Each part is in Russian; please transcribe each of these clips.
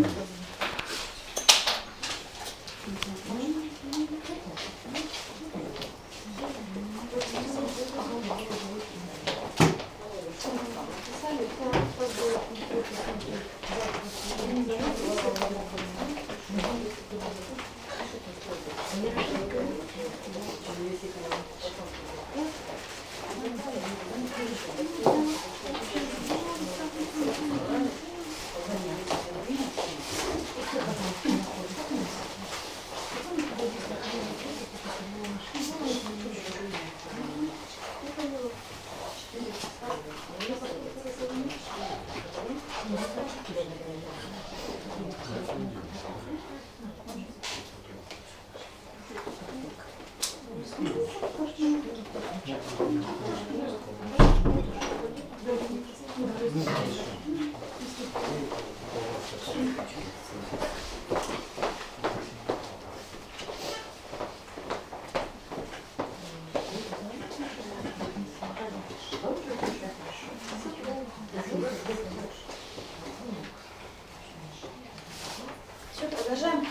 Все, продолжаем.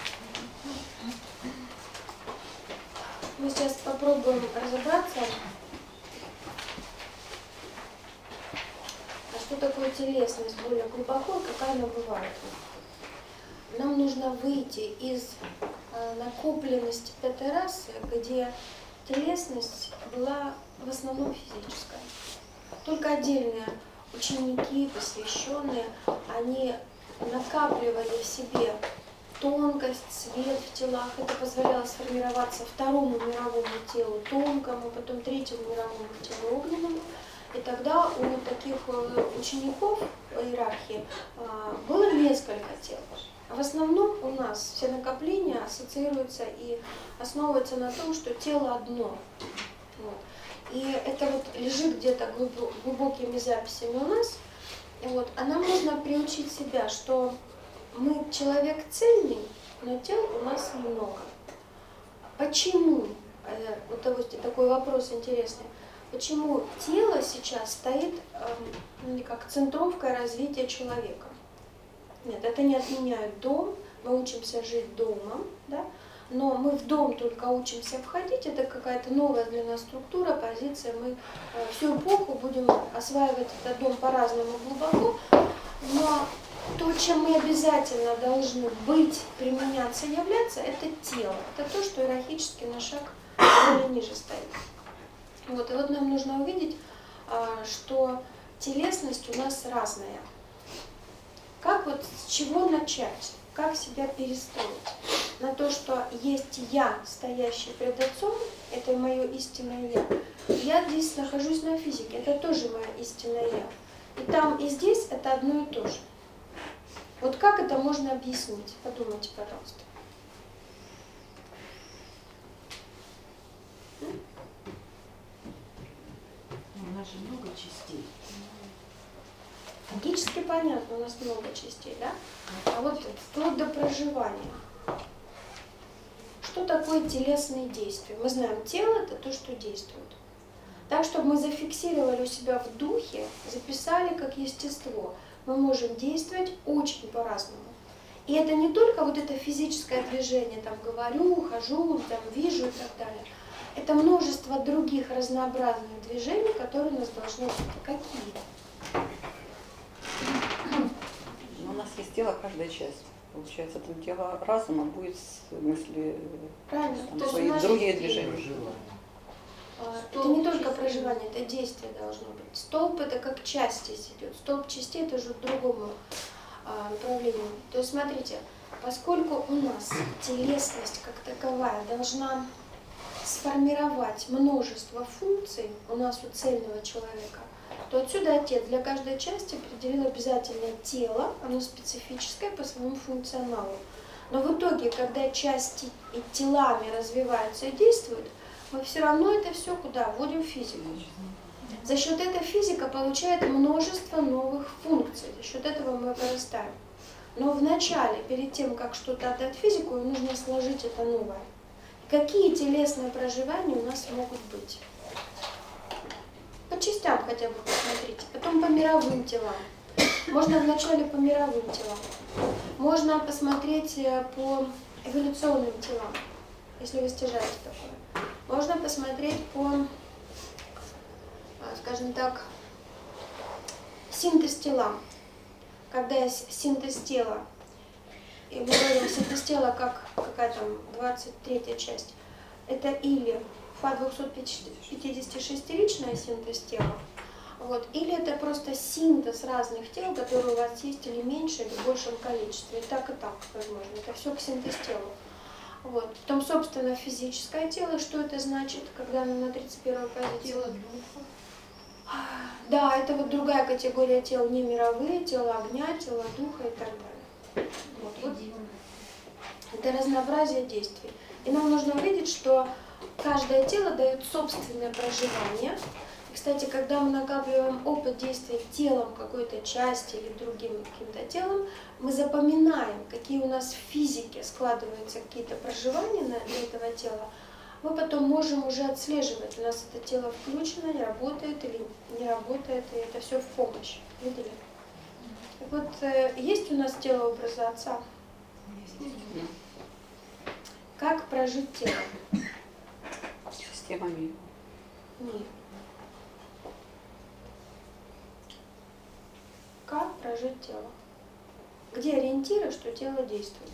Мы сейчас попробуем разобраться, а что такое телесность более глубоко, какая она бывает. Нам нужно выйти из накопленности пятой расы, где телесность была в основном физическая. Только отдельные ученики, посвященные, они накапливали в себе тонкость, свет в телах. Это позволяло сформироваться второму мировому телу, тонкому, потом третьему мировому телу, огненному. И тогда у таких учеников в иерархии было несколько тел. А в основном у нас все накопления ассоциируются и основываются на том, что тело одно. Вот. И это вот лежит где-то глубокими записями у нас. И вот, а нам нужно приучить себя, что мы человек цельный, но тел у нас немного. Почему? Вот такой вопрос интересный. Почему тело сейчас стоит как центровка развития человека? Нет, это не отменяет дом, мы учимся жить домом, да? Но мы в дом только учимся входить, это какая-то новая для нас структура, позиция, мы всю эпоху будем осваивать этот дом по-разному глубоко, но то, чем мы обязательно должны быть, применяться, являться, это тело, это то, что иерархически на шаг более ниже стоит. Вот, и вот нам нужно увидеть, что телесность у нас разная. Как вот с чего начать? Как себя перестроить? На то, что есть я, стоящий пред Отцом, это мое истинное я. Я здесь нахожусь на физике, это тоже мое истинное я. И там, и здесь это одно и то же. Вот как это можно объяснить? Подумайте, пожалуйста. У нас же много частей. Логически понятно, у нас много частей, да? А вот вплоть до проживания. Что такое телесные действия? Мы знаем, тело – это то, что действует. Так, чтобы мы зафиксировали у себя в духе, записали как естество, мы можем действовать очень по-разному. И это не только вот это физическое движение, там говорю, хожу, там вижу и так далее. Это множество других разнообразных движений, которые у нас должны быть. Какие? У нас есть тело, каждая часть. Получается, это тело разума будет с мысли, там, свои другие движения. Это не только проживание, это действие должно быть. Столб это как часть здесь идет. Столб частей это уже к другому направлению. То есть смотрите, поскольку у нас телесность как таковая должна сформировать множество функций у нас у цельного человека, то отсюда Отец для каждой части определил обязательное тело, оно специфическое по своему функционалу. Но в итоге, когда части и телами развиваются и действуют, мы все равно это все куда? Вводим в физику. За счет этой физика получает множество новых функций, за счет этого мы вырастаем. Но вначале, перед тем, как что-то отдать физику, нужно сложить это новое. Какие телесные проживания у нас могут быть? По частям хотя бы посмотрите, потом по мировым телам. Можно вначале по мировым телам. Можно посмотреть по эволюционным телам, если вы стяжаете такое. Можно посмотреть по, скажем так, синтез телам. Когда есть синтез тела, и мы говорим синтез тела как какая там 23-я часть, это или Фа-256-ричная синтез тела, вот, или это просто синтез разных тел, которые у вас есть или меньше, или в большем количестве. И так, возможно. Это все к синтез телу. Вот. Потом, собственно, физическое тело. Что это значит, когда оно на 31-й позиции? Тело духа. Да, это вот другая категория тел, не мировые, тело огня, тело духа и так далее. Вот. Это разнообразие действий. И нам нужно увидеть, что каждое тело дает собственное проживание. И, кстати, когда мы накапливаем опыт действия телом какой-то части или другим каким-то телом, мы запоминаем, какие у нас в физике складываются какие-то проживания для этого тела. Мы потом можем уже отслеживать, у нас это тело включено, работает или не работает, и это все в помощь. Видели? Так вот, есть у нас тело образа Отца? Как прожить тело? Системами. Нет. Как прожить тело? Где ориентиры, что тело действует?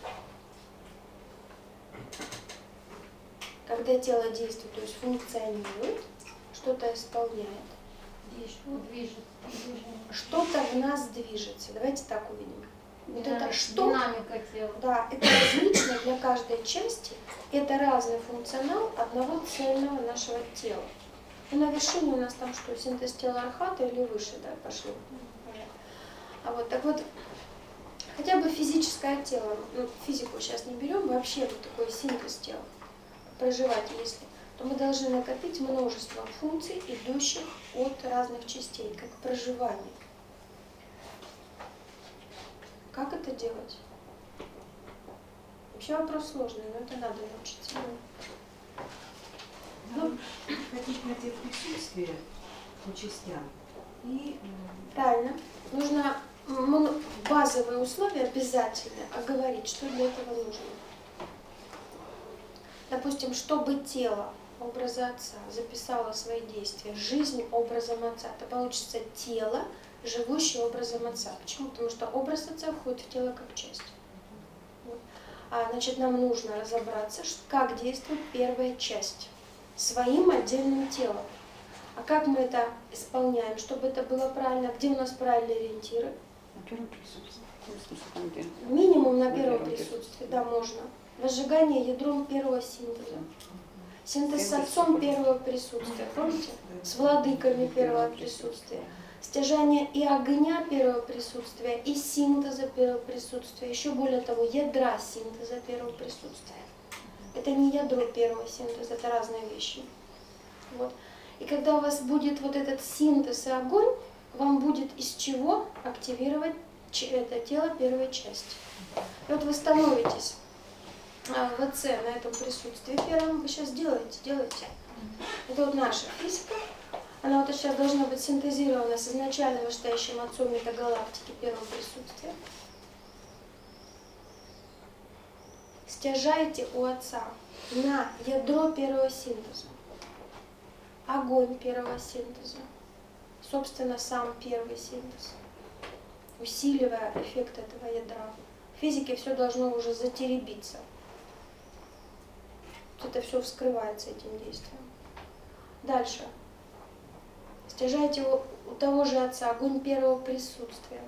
Когда тело действует, то есть функционирует, что-то исполняет, что-то в нас движется. Давайте так увидим. Вот это что? Динамика тела. Да, это различно для каждой части. Это разный функционал одного цельного нашего тела. И на вершине у нас там что, синтез тела архата или выше, да, пошли. А вот так вот, хотя бы физическое тело, ну, физику сейчас не берем, вообще вот такой синтез тела, проживать если, то мы должны накопить множество функций, идущих от разных частей, как проживание. Как это делать? Вообще вопрос сложный, но это надо научиться. Ну, хотите найти присутствие по частям. И Правильно. Нужно базовые условия обязательно оговорить, что для этого нужно. Допустим, чтобы тело образа Отца записало свои действия, жизнь образом Отца, то получится тело, живущее образом Отца. Почему? Потому что образ Отца входит в тело как часть. Вот. Значит, нам нужно разобраться, как действует первая часть своим отдельным телом. А как мы это исполняем, чтобы это было правильно? Где у нас правильные ориентиры? На первом присутствии. Минимум на первом присутствии, да, можно. Возжигание ядром первого синтеза. Синтез с Отцом первого присутствия, помните? С владыками первого присутствия. Стяжание и огня первого присутствия, и синтеза первого присутствия. Еще более того, ядра синтеза первого присутствия. Это не ядро первого синтеза, это разные вещи. Вот. И когда у вас будет вот этот синтез и огонь, вам будет из чего активировать это тело первой части. И вот вы становитесь в Отце на этом присутствии первом, вы сейчас делаете. Это вот наша физика. Она вот сейчас должна быть синтезирована с изначально вышестоящим Отцом метагалактики первого присутствия. Стяжайте у Отца на ядро первого синтеза, огонь первого синтеза, собственно, сам первый синтез, усиливая эффект этого ядра. В физике все должно уже затеребиться. Это все вскрывается этим действием. Дальше. Стяжайте у того же Отца огонь первого присутствия.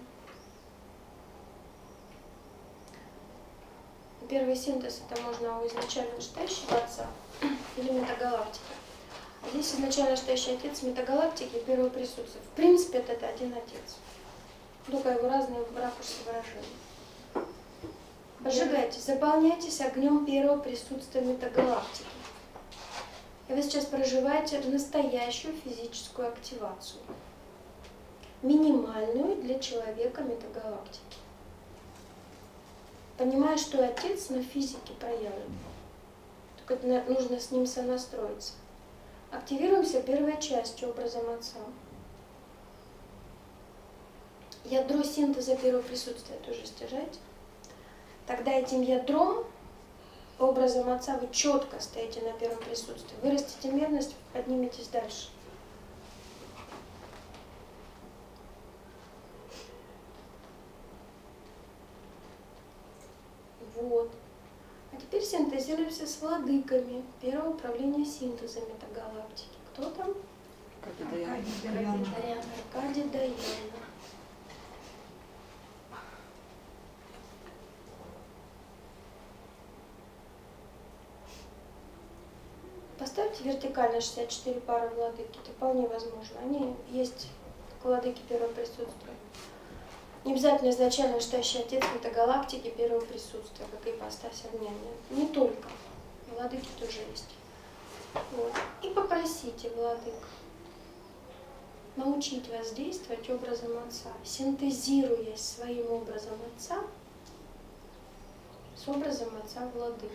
Первый синтез это можно у изначально вышестоящего Отца или метагалактики. А здесь изначально вышестоящий Отец метагалактики первого присутствия. В принципе, это один Отец. Только его разные ракурсы выражения. Поджигайтесь, заполняйтесь огнем первого присутствия метагалактики. И вы сейчас проживаете настоящую физическую активацию. Минимальную для человека метагалактики. Понимая, что Отец на физике проявлен. Только нужно с ним сонастроиться. Активируемся первой частью образом Отца. Ядро синтеза первого присутствия тоже стяжайте. тогда этим ядром, образом Отца, вы четко стоите на первом присутствии. Вырастите мерность, подниметесь дальше. Вот. А теперь синтезируемся с владыками первого управления синтеза метагалактики. Кто там? Аркадий Даяна. Поставьте вертикально 64 пары владыки, это вполне возможно. Они есть владыки первого присутствия. Не обязательно изначально настоящий отец метагалактики первого присутствия, как и ипостась огняния. Не только. Владыки тоже есть. Вот. И попросите владык научить вас действовать образом Отца, синтезируясь своим образом Отца с образом Отца владык.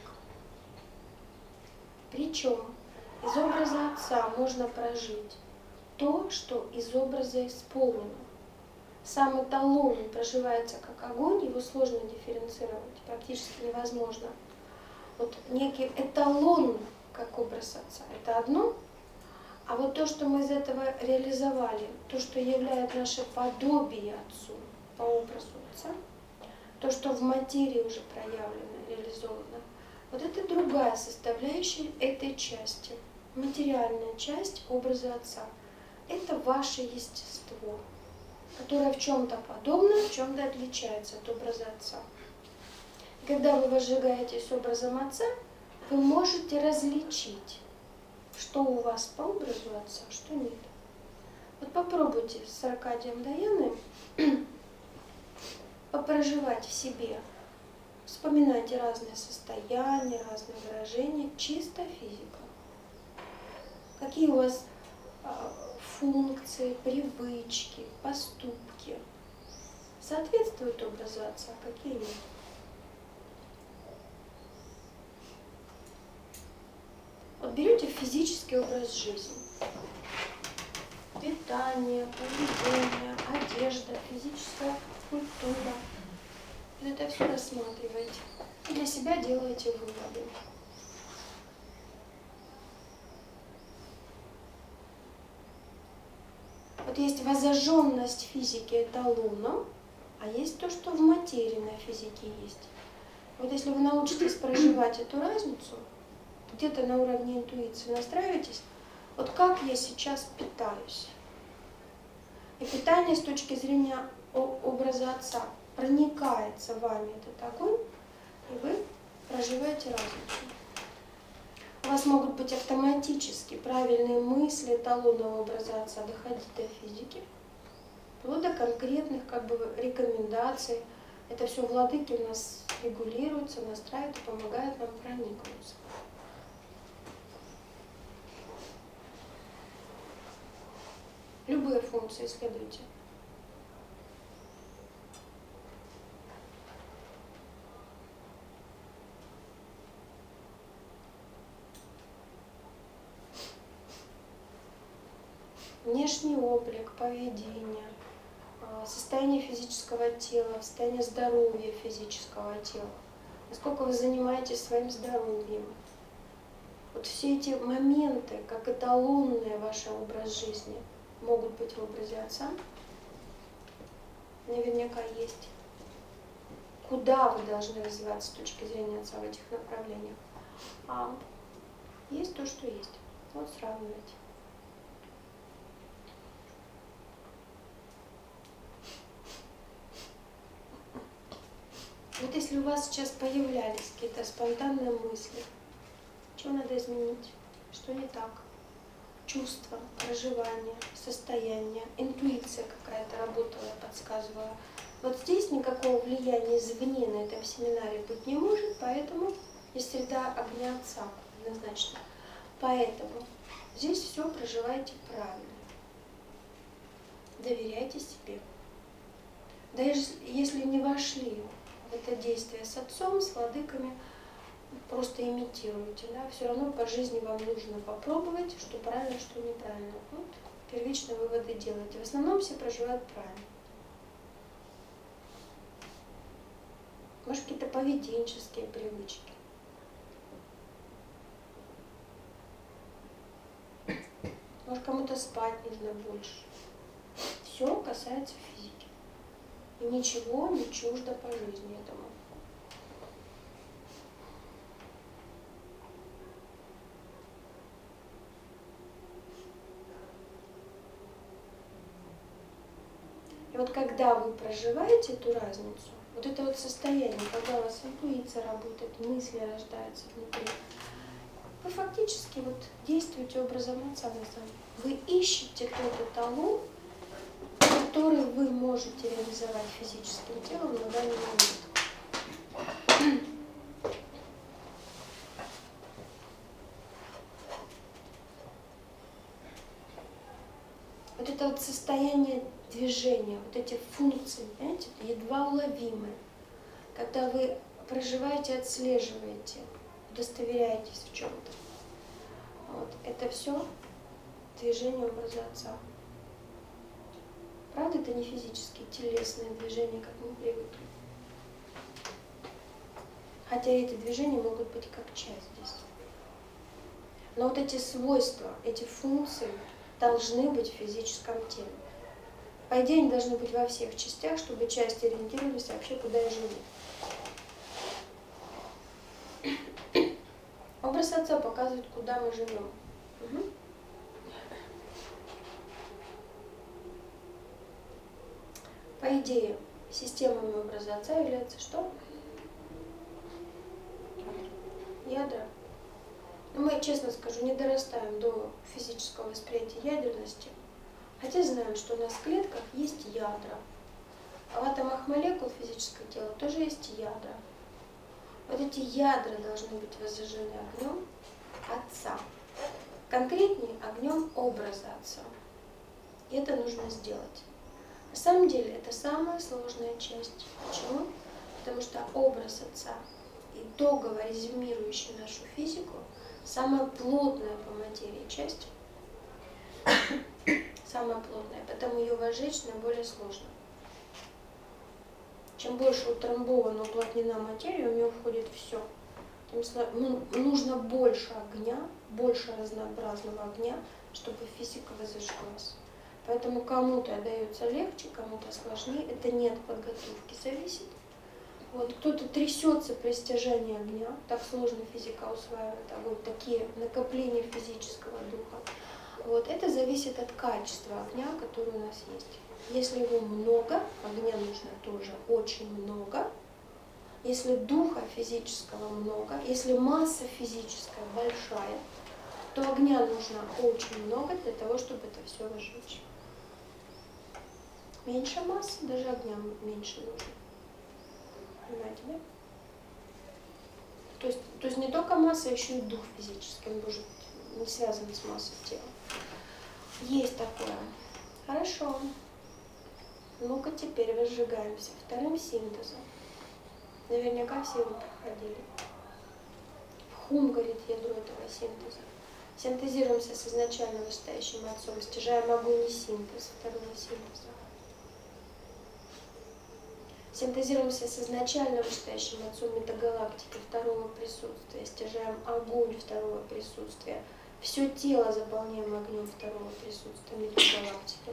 Причем из образа Отца можно прожить то, что из образа исполнено. Сам эталон проживается как огонь, его сложно дифференцировать, практически невозможно. Вот некий эталон, как образ Отца, это одно, а вот то, что мы из этого реализовали, то, что является наше подобие Отцу по образу Отца, то, что в материи уже проявлено, реализовано, вот это другая составляющая этой части, материальная часть образа Отца. Это ваше естество, которое в чем-то подобно, в чем-то отличается от образа Отца. И когда вы возжигаетесь образом Отца, вы можете различить, что у вас по образу Отца, что нет. Вот попробуйте с Аркадием Даяной попроживать в себе. Вспоминайте разные состояния, разные выражения, чисто физика. Какие у вас функции, привычки, поступки соответствуют образу Отца, какие нет. Вот берете физический образ жизни. Питание, поведение, одежда, физическая культура. Вот это все рассматриваете. И для себя делаете выводы. Вот есть воззаженность физики эталоном, а есть то, что в материи на физике есть. Вот если вы научитесь проживать эту разницу, где-то на уровне интуиции настраиваетесь, вот как я сейчас питаюсь. И питание с точки зрения образа Отца проникается вами этот огонь, и вы проживаете разницу. У вас могут быть автоматически правильные мысли эталонного образа Отца доходить до физики, вплоть до конкретных рекомендаций. Это все владыки у нас регулируются, настраивают и помогают нам проникнуться. Любые функции исследуйте. Внешний облик, поведение, состояние физического тела, состояние здоровья физического тела, насколько вы занимаетесь своим здоровьем. Вот все эти моменты, как эталонный ваш образ жизни, могут быть в образе Отца, наверняка есть. Куда вы должны развиваться с точки зрения Отца в этих направлениях? А есть то, что есть. Вот сравнивайте. Вот если у вас сейчас появлялись какие-то спонтанные мысли, что надо изменить, что не так? Чувства, проживание, состояние, интуиция какая-то работала, подсказывала. Вот здесь никакого влияния извне на этом семинаре быть не может, поэтому есть среда огня Отца однозначно. Поэтому здесь все проживайте правильно. Доверяйте себе. Даже если не вошли в это действие с Отцом, с владыками, просто имитируйте, да, все равно по жизни вам нужно попробовать, что правильно, что неправильно. Вот первичные выводы делайте. В основном все проживают правильно. Может, какие-то поведенческие привычки. Может, кому-то спать нужно больше. Все касается физики. И ничего не чуждо по жизни этому. И вот когда вы проживаете эту разницу, вот это вот состояние, когда у вас интуиция работает, мысли рождаются внутри, вы фактически вот действуете образом отца на самом деле. Вы ищете тот эталон, который вы можете реализовать физическим телом на данный момент. Вот это вот состояние движения, вот эти функции, понимаете, едва уловимые. Когда вы проживаете, отслеживаете, удостоверяетесь в чем-то. Вот. Это все движение образа отца. Правда, это не физические, телесные движения, как мы привыкли. Хотя эти движения могут быть как часть здесь. Но вот эти свойства, эти функции должны быть в физическом теле. По идее, они должны быть во всех частях, чтобы части ориентировались вообще, куда я живу. Образ отца показывает, куда мы живем. Угу. По идее, системами образа отца является что? Ядра. Но мы, честно скажу, не дорастаем до физического восприятия ядерности, хотя знаем, что у нас в клетках есть ядра. А в атомах молекул физического тела тоже есть ядра. Вот эти ядра должны быть возжжены огнем отца. Конкретнее, огнем образа отца. И это нужно сделать. На самом деле это самая сложная часть. Почему? Потому что образ отца, итогово резюмирующий нашу физику, самая плотная по материи часть, самая плотная, поэтому ее возжечь наиболее сложно. Чем больше утрамбована, уплотнена материя, у нее входит все. Нужно больше огня, больше разнообразного огня, чтобы физика возжглась. Поэтому кому-то дается легче, кому-то сложнее. Это не от подготовки зависит. Вот, кто-то трясется при стяжании огня, так сложно физика усваивает огонь, такие накопления физического духа. Вот, это зависит от качества огня, который у нас есть. Если его много, огня нужно тоже очень много. Если духа физического много, если масса физическая большая, то огня нужно очень много для того, чтобы это все возжечь. Меньше массы, даже огня меньше нужно. Понимаете, да? То есть не только масса, а еще и дух физический, он может быть не связан с массой тела. Есть такое. Хорошо. Ну-ка теперь возжигаемся вторым синтезом. Наверняка все его проходили. Хум горит ядро этого синтеза. Синтезируемся с изначально вышестоящим отцом, стяжаем огонь и синтез второго синтеза. Синтезируемся с изначально вышестоящим отцом метагалактики второго присутствия, стяжаем огонь второго присутствия. Все тело заполняем огнем второго присутствия метагалактики.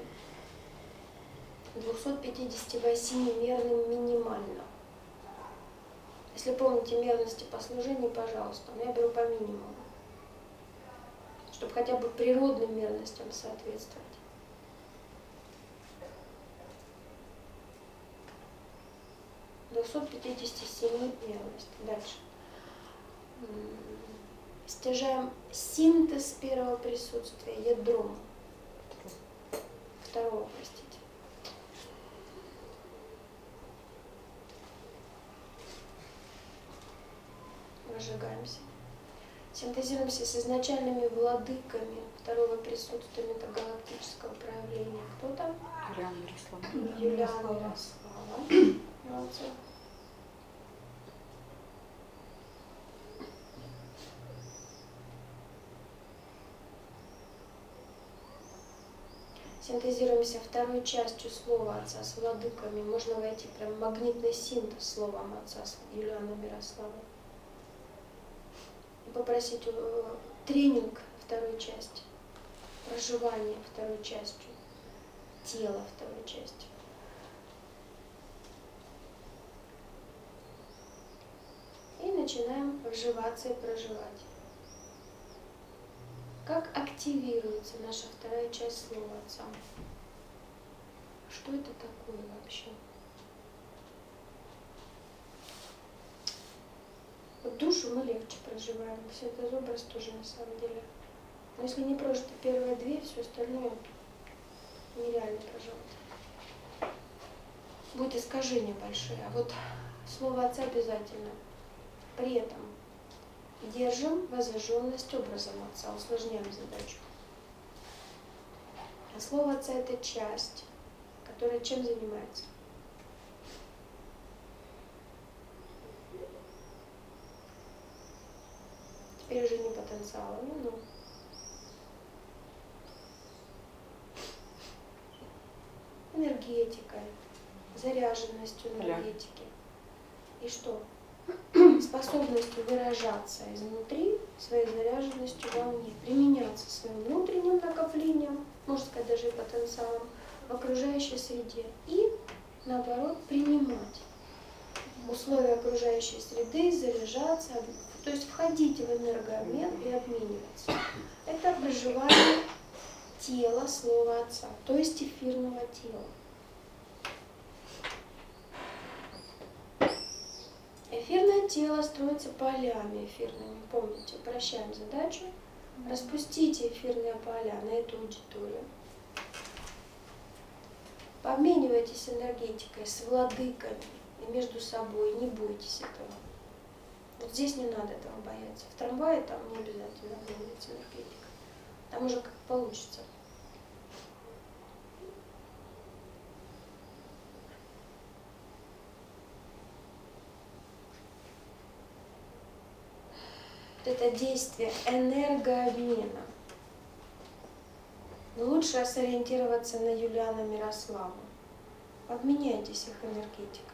258 мерным минимально. Если помните мерности по служению, пожалуйста, но я беру по минимуму, чтобы хотя бы природным мерностям соответствовать. До 257 мерность. Дальше. Стяжаем синтез первого присутствия ядром. Второго, простите. Разжигаемся. Синтезируемся с изначальными владыками второго присутствия метагалактического проявления. Кто там? Юлиана Ярославовна. Юлиана Ярослава. Молодцы. синтезируемся второй частью слова Отца с владыками. Можно войти прям в магнитный синтез словом Отца с Юлианой Мирославой. И попросить тренинг второй части, проживание второй частью, тело второй частью. И начинаем вживаться и проживать. Как активируется наша вторая часть слова Отца? Что это такое вообще? Вот душу мы легче проживаем. Светозобраз тоже на самом деле. Но если не прожиты первые две, все остальное нереально проживать. Будет искажение большое. А вот слово Отца обязательно. При этом держим возраженность образом Отца, усложняем задачу. А слово Отца — это часть, которая чем занимается? Теперь уже не потенциалами, но энергетикой, заряженностью энергетики. И что? Способностью выражаться изнутри, своей заряженностью вовне, применяться своим внутренним накоплением, можно сказать, даже и потенциалом, в окружающей среде. И, наоборот, принимать условия окружающей среды, заряжаться, то есть входить в энергообмен и обмениваться. Это проживание тела слова Отца, то есть эфирного тела. Эфирное тело строится полями эфирными. Помните, упрощаем задачу. Распустите эфирные поля на эту аудиторию. Пообменивайтесь энергетикой с владыками и между собой. Не бойтесь этого. Вот здесь не надо этого бояться. В трамвае там не обязательно обмениваться энергетикой. Там уже как получится. Это действие энергообмена. Лучше сориентироваться на Юлиану Мирославу. Обменяйтесь их энергетикой.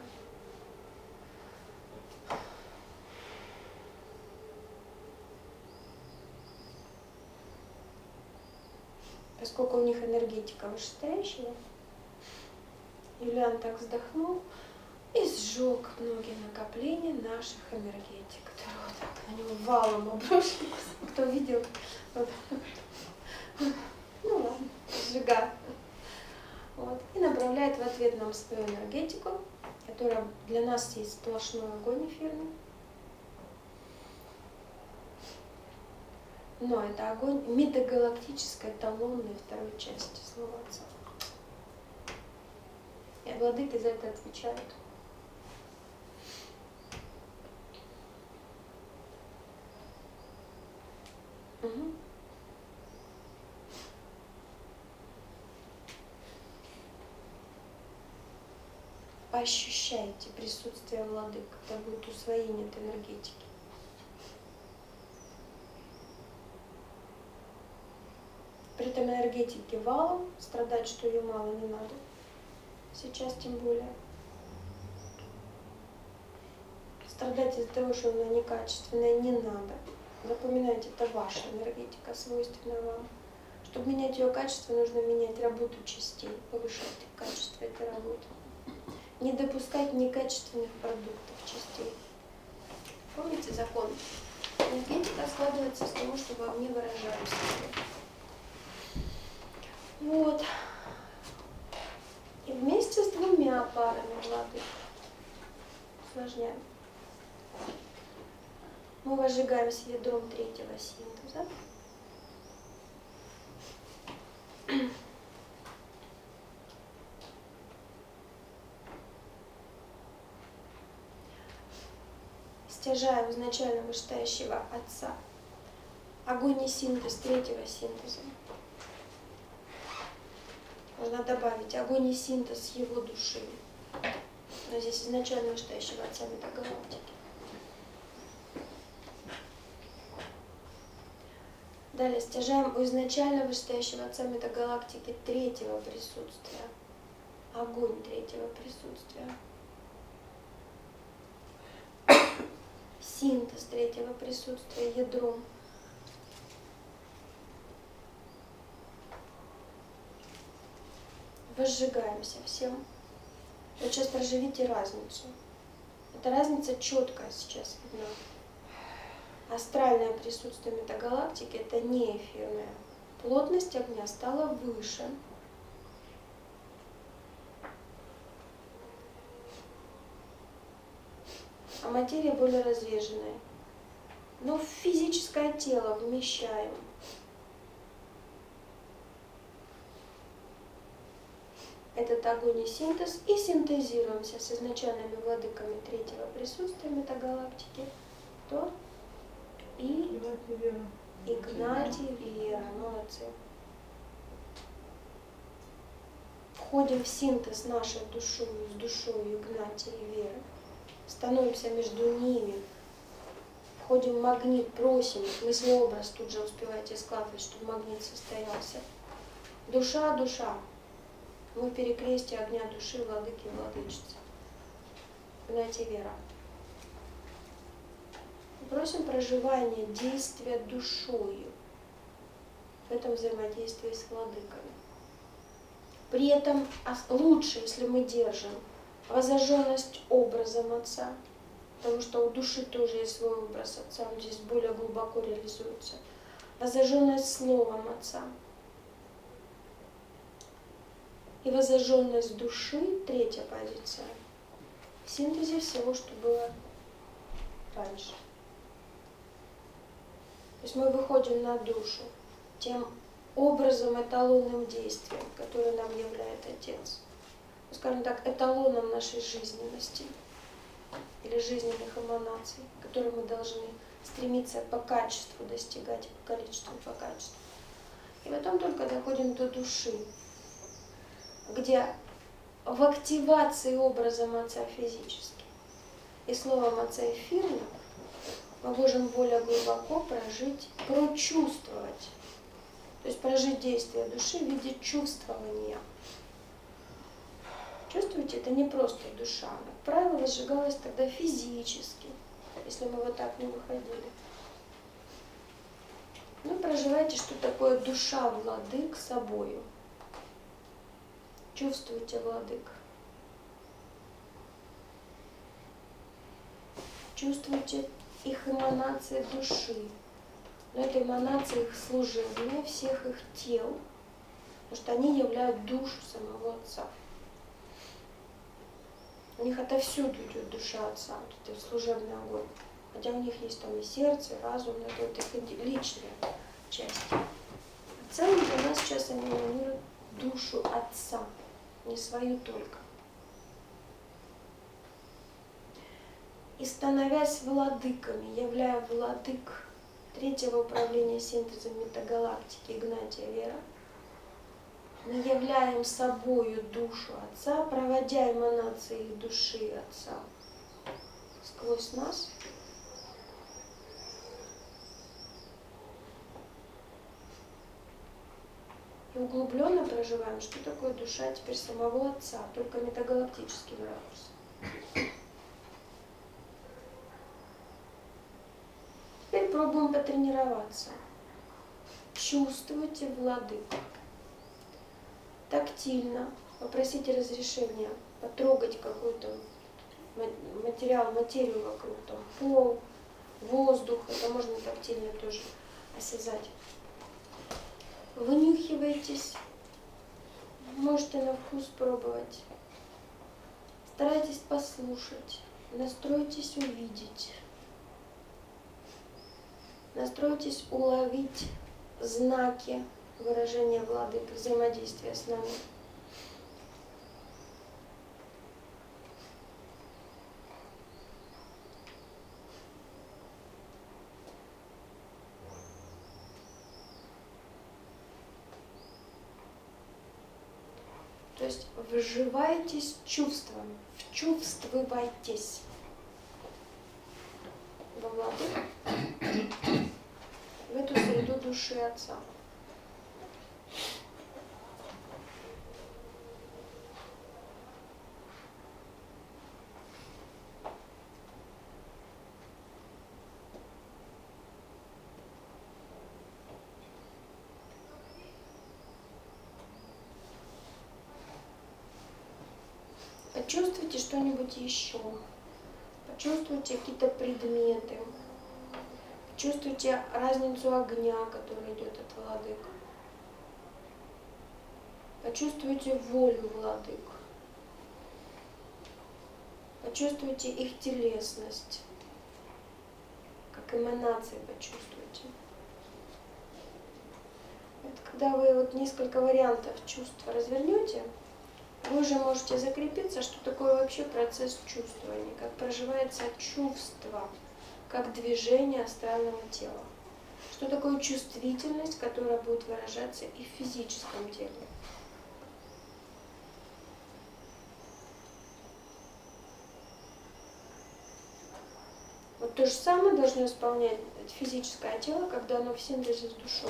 Поскольку у них энергетика вышестоящего, Юлиан так вздохнул и сжег многие накопления наших энергетик, которые вот так на него валом обрушились. Кто видел? Вот. Ну ладно, сжигает. Вот. И направляет в ответ нам свою энергетику, которая для нас есть сплошной огонь эфирный. Но это огонь метагалактической эталонной второй части слова Отца. И владыки за это отвечают. Угу. Ощущайте присутствие владык, когда будет усвоение этой энергетики. При этом энергетики валом, страдать, что ее мало, не надо. Сейчас тем более. Страдать из-за того, что она некачественная, не надо. Запоминайте, это ваша энергетика, свойственная вам. Чтобы менять ее качество, нужно менять работу частей, повышать качество этой работы. Не допускать некачественных продуктов частей. Помните закон? Энергетика складывается из того, что вовне выражаемся. Вот. И вместе с двумя парами владык усложняем. Мы возжигаем с ядром третьего синтеза. Стяжаем изначально вышестоящего Отца. Огонь и синтез третьего синтеза. Можно добавить огонь и синтез его души. Но здесь изначально вышестоящего Отца метагалактики. Далее стяжаем у изначально вышестоящего Отца метагалактики третьего присутствия. Огонь третьего присутствия. Синтез третьего присутствия ядром. Возжигаемся всем. Вот сейчас проживите разницу. Эта разница четкая сейчас видна. Астральное присутствие метагалактики – это не эфирное. Плотность огня стала выше. А материя более разреженная. Но в физическое тело вмещаем. Этот огонь и синтез, и синтезируемся с изначальными владыками третьего присутствия метагалактики, то и Игнатий, Вера, молодцы. Входим в синтез нашей душой с душой Игнатия и Веры, становимся между ними, входим в магнит, просим, мыслеобраз тут же успевайте складывать, чтобы магнит состоялся. Душа, душа. Мы в перекрестии огня души, владыки, владычицы. Игнатий, Вера. Просим проживания действия душою в этом взаимодействии с владыками. При этом лучше, если мы держим воззажженность образом Отца, потому что у души тоже есть свой образ Отца, он здесь более глубоко реализуется. Воззажженность словом Отца. И воззажженность души, третья позиция, в синтезе всего, что было раньше. То есть мы выходим на душу тем образом, эталонным действием, который нам является Отец. Скажем так, эталоном нашей жизненности или жизненных эманаций, которые мы должны стремиться по качеству достигать, по количеству, по качеству. И потом только доходим до души, где в активации образом Отца физически и словом Отца эфирным мы можем более глубоко прожить, прочувствовать. То есть прожить действие души в виде чувствования. Чувствуете, это не просто душа. Как правило, возжигалась тогда физически, если мы вот так не выходили. Ну, проживайте, что такое душа владык собою. Чувствуйте владык. Чувствуйте их эманации души. Но это эманации их служения, всех их тел, потому что они являют душу самого Отца. У них отовсюду идет душа Отца, вот это служебный огонь. Хотя у них есть там и сердце, и разум, но это вот их личная часть. В целом для нас сейчас они эманируют душу Отца, не свою только. И становясь владыками, являя владык третьего управления синтезом метагалактики Игнатия, Вера, мы являем собою душу Отца, проводя эманации их души Отца сквозь нас. И углубленно проживаем, что такое душа теперь самого Отца, только метагалактическим ракурсом. Теперь пробуем потренироваться. Чувствуйте владыку. Тактильно попросите разрешения потрогать какой-то материал, материю вокруг, там, пол, воздух, это можно тактильно тоже осязать. Вынюхивайтесь, можете на вкус пробовать. Старайтесь послушать, настройтесь увидеть. Настройтесь уловить знаки выражения владык, взаимодействия с нами. То есть вживайтесь чувством, вчувствуйтесь во владык, в эту среду души Отца. Почувствуйте что-нибудь еще. Почувствуйте какие-то предметы. Почувствуйте разницу огня, который идет от владык. Почувствуйте волю владык. Почувствуйте их телесность. Как эманации почувствуйте. Это когда вы вот несколько вариантов чувств развернете, вы уже можете закрепиться, что такое вообще процесс чувствования, как проживается чувство, как движение астрального тела. Что такое чувствительность, которая будет выражаться и в физическом теле. Вот то же самое должно исполнять физическое тело, когда оно в синтезе с душой.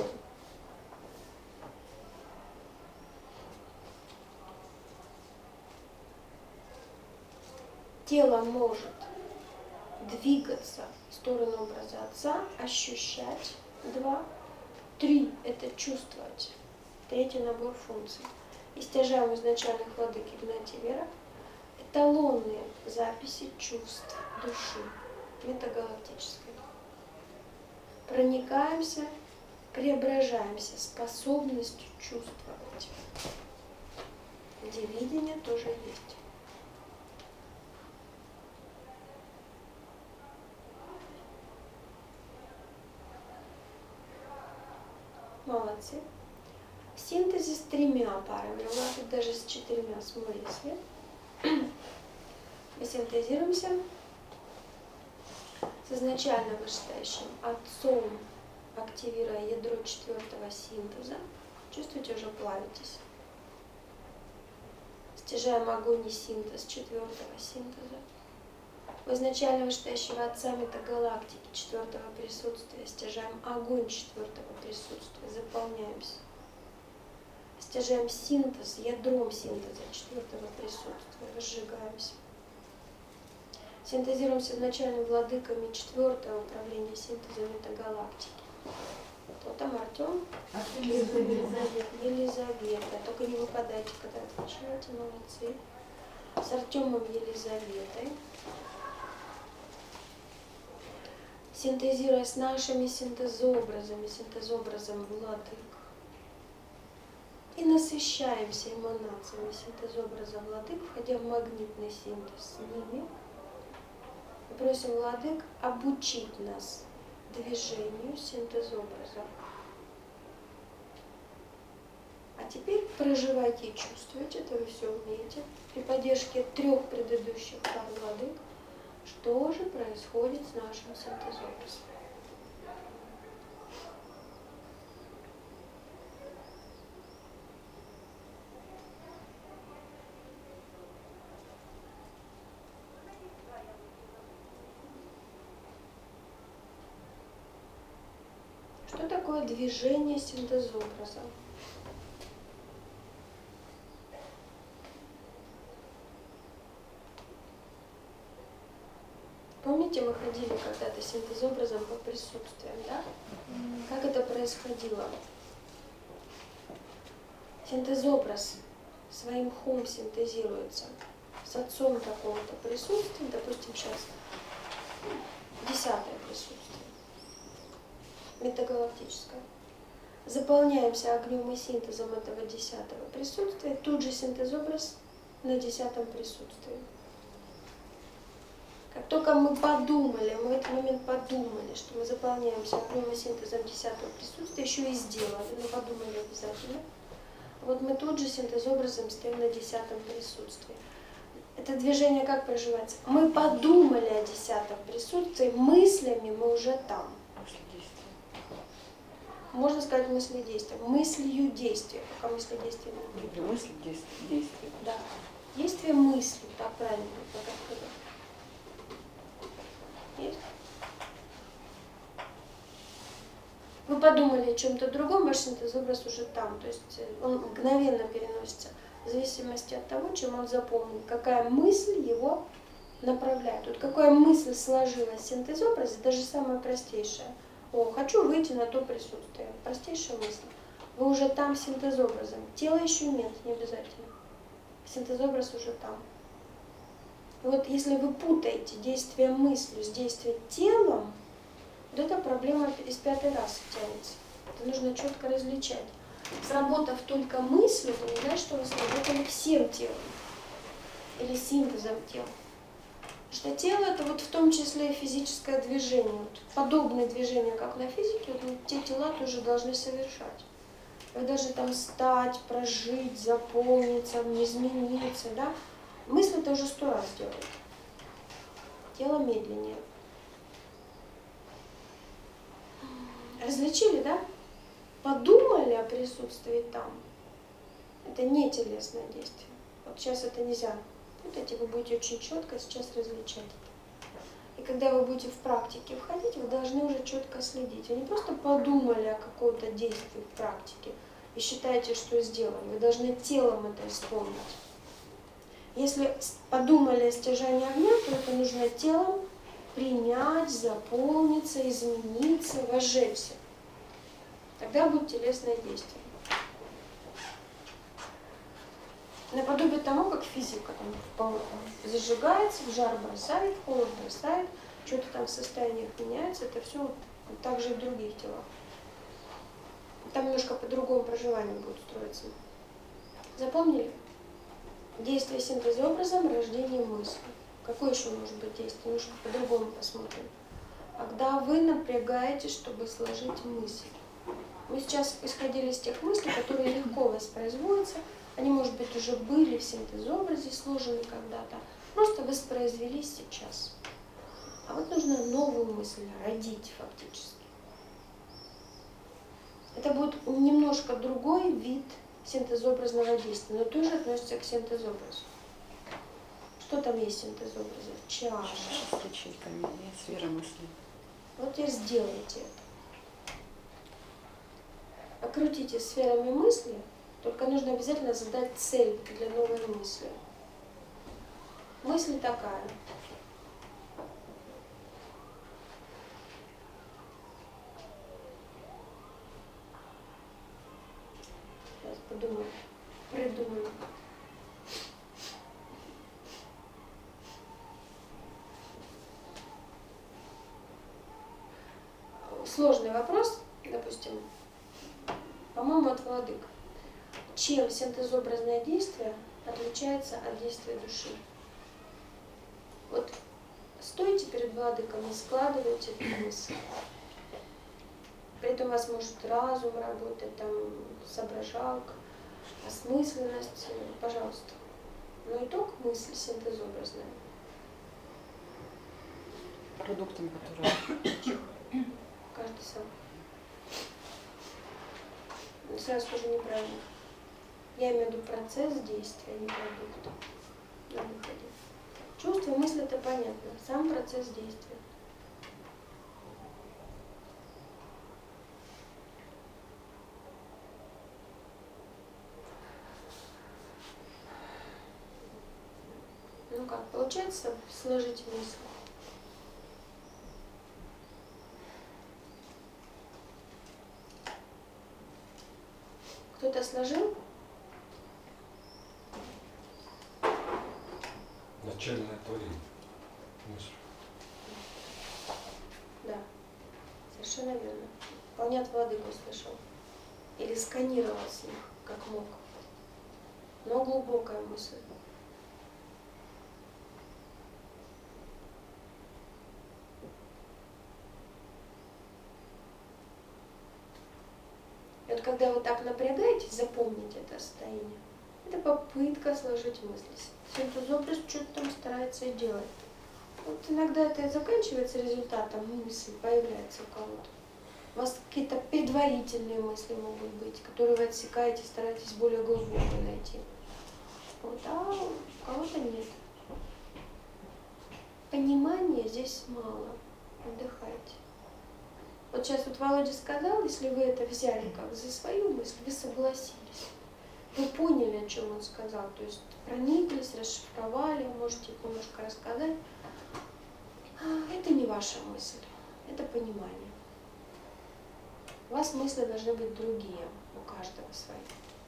Тело может двигаться в сторону образа Отца, ощущать. 2. 3 – это чувствовать. 3 набор функций. Истяжаем изначальных владык Игнатия Вера. Эталонные записи чувств души метагалактической. Проникаемся, преображаемся способностью чувствовать. Где видение тоже есть. Молодцы. В синтезе с 3 парами, у нас тут даже с 4 смоли свет. Мы синтезируемся с изначально вышестоящим Отцом, активируя ядро 4-го синтеза. Чувствуете, уже плавитесь. Стяжаем огонь и синтез 4-го синтеза. У изначально вышестоящего Отца метагалактики 4-го присутствия стяжаем огонь 4-го присутствия, заполняемся. Стяжаем синтез, ядром синтеза 4-го присутствия, разжигаемся. Синтезируемся изначально владыками 4-го управления синтеза метагалактики. Кто там, Артем? Елизавета. Только не выпадайте, когда отвечаете, молодцы. С Артемом Елизаветой. Синтезируя с нашими синтезообразом владык. И насыщаемся эманациями синтезообраза владык, входя в магнитный синтез с ними. И просим владык обучить нас движению синтезообраза. А теперь проживайте и чувствуйте, это вы все умеете, при поддержке 3 предыдущих пар владык, что же происходит с нашим синтезообразом. Что такое движение синтезообраза? Помните, мы ходили когда-то синтезообразом по присутствиям, да? Как это происходило? Синтезообраз своим хум синтезируется с Отцом такого-то присутствия, допустим, сейчас 10-е присутствие, метагалактическое. Заполняемся огнем и синтезом этого 10-го присутствия, тут же синтезообраз на 10-м присутствии. Как только мы подумали, мы в этот момент подумали, что мы заполняемся огнем и синтезом 10-го присутствия, еще и сделали, мы подумали обязательно. Вот мы тут же синтезообразом стоим на 10-м присутствии. Это движение как проживается? Мы подумали о 10-м присутствии, мыслями мы уже там. Можно сказать мысли действия. Мыслью действия, пока мысли действия не будет. Мысли действия. Да. Действие мысли, так правильно, пока сказать. Есть? Вы подумали о чем-то другом, ваш синтезобраз уже там. То есть он мгновенно переносится в зависимости от того, чем он запомнил, какая мысль его направляет. Вот какая мысль сложилась в синтезобразе, даже самая простейшая. О, хочу выйти на то присутствие. Простейшая мысль. Вы уже там синтезобразом. Тела еще нет, не обязательно. Синтезобраз уже там. И вот если вы путаете действие мыслью с действием телом, вот эта проблема из 5-й раз тянется. Это нужно четко различать. Сработав только мыслью, это не значит, что вы сработали всем телом или синтезом тела. Потому что тело это вот в том числе и физическое движение. Вот подобные движения, как на физике, вот те тела тоже должны совершать. Вы даже там встать, прожить, заполниться, измениться, да? Мысль это уже 100 раз делает. Тело медленнее. Различили, да? Подумали о присутствии там. Это не телесное действие. Вот сейчас это нельзя путать, и вы будете очень четко сейчас различать это. И когда вы будете в практике входить, вы должны уже четко следить. Вы не просто подумали о каком-то действии в практике и считаете, что сделали. Вы должны телом это исполнить. Если подумали о стяжании огня, то это нужно телом принять, заполниться, измениться, возжечься. Тогда будет телесное действие. Наподобие тому, как физика там, зажигается, в жар бросает, в холод бросает, что-то там в состояниях меняется, это все вот так же и в других телах. Там немножко по-другому проживание будет строиться. Запомнили? Действие синтезообразом, рождение мысли. Какое еще может быть действие? Немножко по-другому посмотрим. Когда вы напрягаетесь, чтобы сложить мысль. Мы сейчас исходили из тех мыслей, которые легко воспроизводятся. Они, может быть, уже были в синтезообразе сложены когда-то. Просто воспроизвелись сейчас. А вот нужно новую мысль родить фактически. Это будет немножко другой вид синтезообразного действия, но тоже относится к синтезообразу. Что там есть в синтезообразе? Чаша. Сфера мысли. Вот теперь сделайте это. Окрутите сферами мысли, только нужно обязательно задать цель для новой мысли. Мысль такая. Сейчас подумаю, придумаю. Сложный вопрос, допустим, по-моему, от владык. Чем синтезообразное действие отличается от действия души? Вот стойте перед владыком и складывайте эту мысль. При этом у вас может разум работать, там, соображалка, осмысленность, пожалуйста. Но итог мысли синтезообразная. Продуктом, который... Каждый сам. Но сразу скажу неправильно. Я имею в виду процесс действия, а не продукт. На выходе. Чувство, мысль это понятно. Сам процесс действия. Ну как, получается сложить мысль? Кто-то сложил? Начальное творение. Мысль. Да, совершенно верно. Вполне от владыку слышал. Или сканировал с них, как мог. Но глубокая мысль. И вот когда вы так напрягаетесь, запомните это состояние. Это попытка сложить мысли. Синтезообраз что-то там старается и делает. Вот иногда это заканчивается результатом, мысли появляется у кого-то. У вас какие-то предварительные мысли могут быть, которые вы отсекаете, стараетесь более глубоко найти. Вот, а у кого-то нет. Понимания здесь мало. Отдыхайте. Вот сейчас вот Володя сказал, если вы это взяли как за свою мысль, вы согласились. Вы поняли, о чем он сказал, то есть прониклись, расшифровали, можете немножко рассказать. Это не ваша мысль, это понимание. У вас мысли должны быть другие, у каждого свои.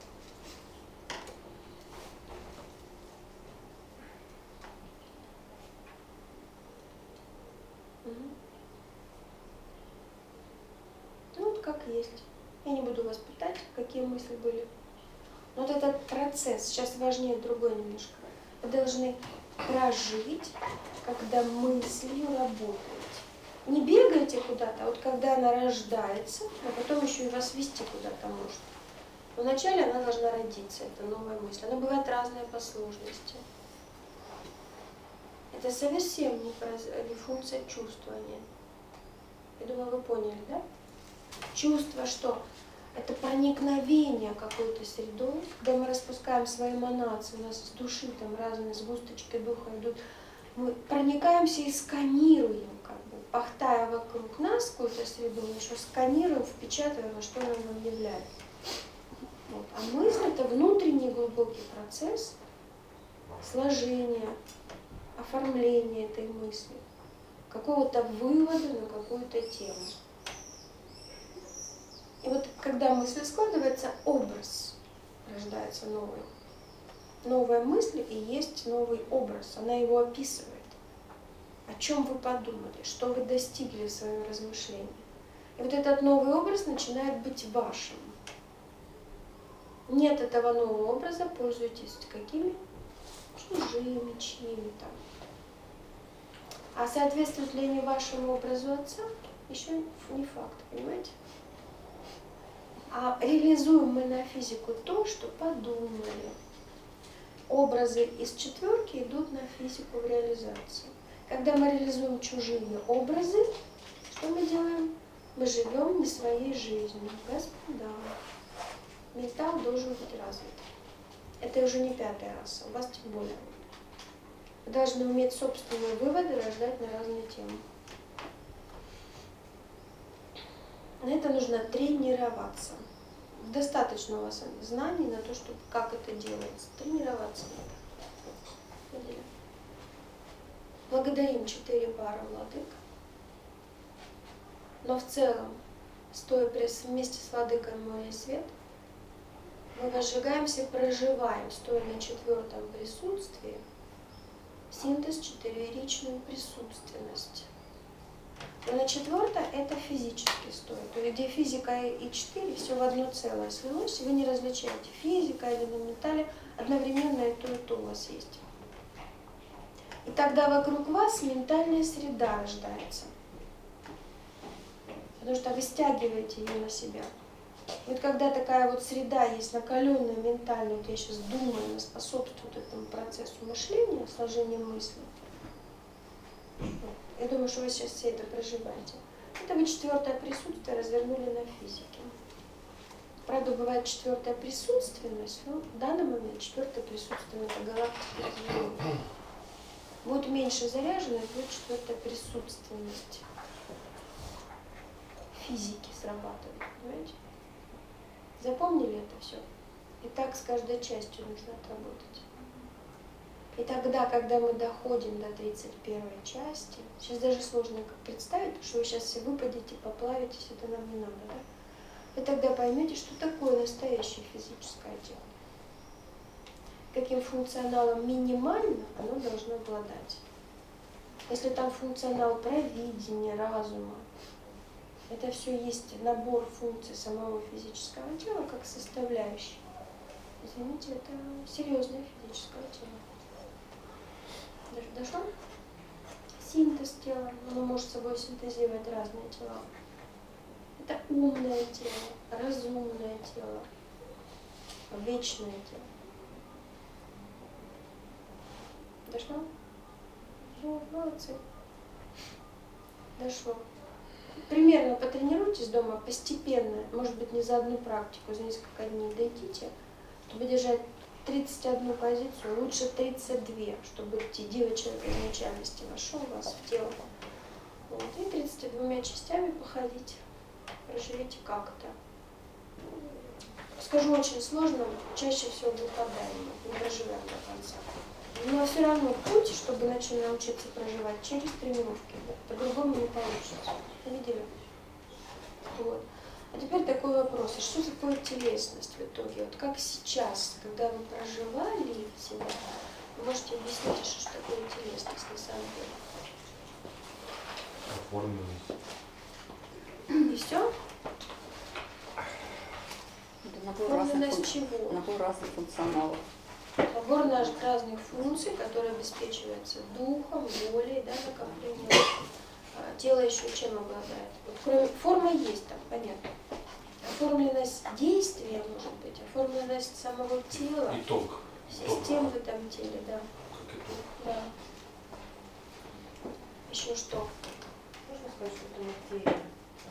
Ну вот как есть. Я не буду вас пытать, какие мысли были. Но вот этот процесс, сейчас важнее другой немножко. Вы должны прожить, когда мыслью работаете. Не бегайте куда-то, а вот когда она рождается, а потом еще и вас вести куда-то может. Но вначале она должна родиться, это новая мысль. Она бывает разная по сложности. Это совсем не функция чувствования. Я думаю, вы поняли, да? Чувство, что это проникновение какой-то средой, когда мы распускаем свои эманации, у нас с души там разные сгусточки духа идут, мы проникаемся и сканируем, как бы, пахтая вокруг нас какую-то среду, мы еще сканируем, впечатываем, во что она нам является. Вот. А мысль — это внутренний глубокий процесс сложения, оформления этой мысли, какого-то вывода на какую-то тему. И вот когда мысль складывается, образ рождается новый. Новая мысль и есть новый образ, она его описывает. О чем вы подумали, что вы достигли в своем размышлении. И вот этот новый образ начинает быть вашим. Нет этого нового образа, пользуйтесь какими? Чужими, чьими там. А соответствует ли они вашему образу отца? Еще не факт, понимаете? А реализуем мы на физику то, что подумали. Образы из четверки идут на физику в реализацию. Когда мы реализуем чужие образы, что мы делаем? Мы живем не своей жизнью. Господа, ментал должен быть развит. Это уже не 5-я раса, у вас тем более. Вы должны уметь собственные выводы рождать на разные темы. На это нужно тренироваться. Достаточно у вас знаний на то, чтобы как это делается. Тренироваться надо. Благодарим 4 пары владык. Но в целом, стоя вместе с владыкой Море Свет, мы возжигаемся, проживаем, стоя на 4-м присутствии, синтез 4-ричную присутственность. Но на 4-е это физически стоит. То есть где физика и 4, все в одно целое слилось, вы не различаете физика или на ментале, одновременно и то у вас есть. И тогда вокруг вас ментальная среда рождается. Потому что вы стягиваете ее на себя. И вот когда такая вот среда есть, накаленная ментальная, вот я сейчас думаю, она способствует этому процессу мышления, сложению мысли. Я думаю, что вы сейчас все это проживаете. Это вы 4-е присутствие развернули на физике. Правда, бывает 4-я присутственность, но в данный момент 4-е присутствие это галактика. Будет меньше заряженность, будет 4-я присутственность. Физики срабатывает, понимаете? Запомнили это все? И так с каждой частью нужно отработать. И тогда, когда мы доходим до 31-й части, сейчас даже сложно представить, что вы сейчас все выпадете, поплавитесь, это нам не надо, да? Вы тогда поймете, что такое настоящее физическое тело. Каким функционалом минимально оно должно обладать. Если там функционал провидения, разума, это все есть набор функций самого физического тела как составляющей. Извините, это серьезное физическое тело. Дошло? Синтез тела, оно может собой синтезировать разные тела. Это умное тело, разумное тело, вечное тело. Дошло? Вот, молодцы. Дошло. Примерно потренируйтесь дома постепенно, может быть, не за одну практику, за несколько дней дойдите, чтобы держать 31 позицию, лучше 32, чтобы идея человека изначальности вошел у вас в тело. Вот, и 32 частями походить. проживите как это. Скажу очень сложно, чаще всего выпадаем, не проживаем до конца. Но все равно путь, чтобы начать научиться проживать, через тренировки. По-другому не получится. Видели? Вот. А теперь такой вопрос. А что такое телесность в итоге? Вот как сейчас, когда вы проживали себя, вы можете объяснить, что такое телесность на самом деле? Оформленность. И все? Оформленность чего? Набор разных функционалов. Набор наших разных функций, которые обеспечиваются духом, волей, да, накоплением. Тело еще чем обладает? Вот кроме формы есть там, понятно. Оформленность действия может быть, оформленность самого тела. Итог. Систем в этом теле, да. Как итог. Да. Еще что? Можно сказать, что это материя?